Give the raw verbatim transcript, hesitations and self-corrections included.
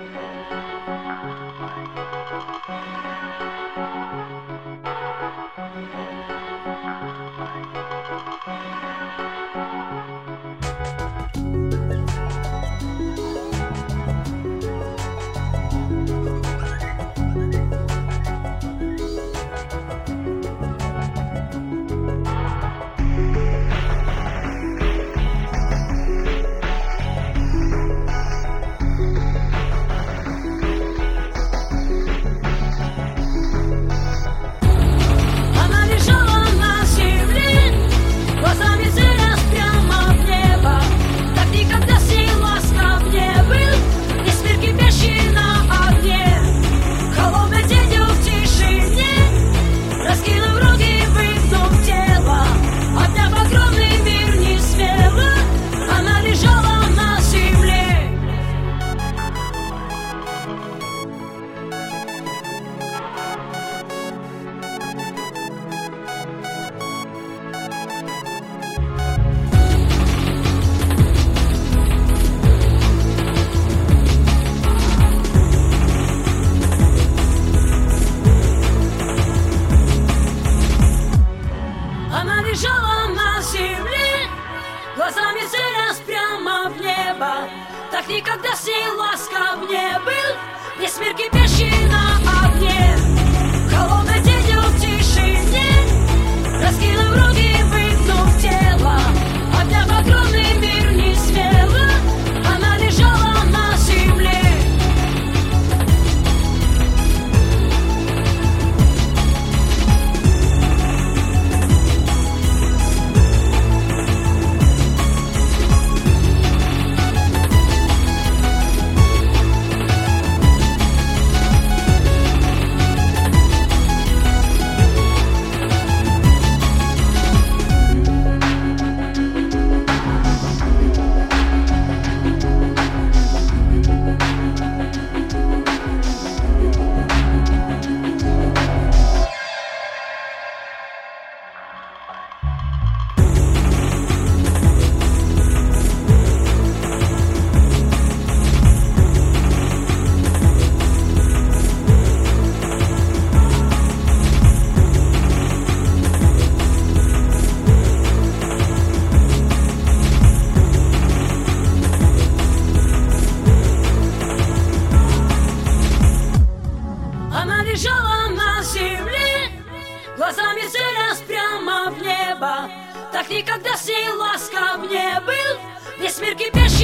Глазами целясь прямо в небо, так никогда сей ласков не был. Весь мир кипящий на огне, холодный день в тишине, раскинув руки, выгнув тело, обняв огромный мир не смело, она лежала на земле. Она лежала на земле, глазами целясь прямо в небо, так никогда сей ласков не был. Весь мир кипящий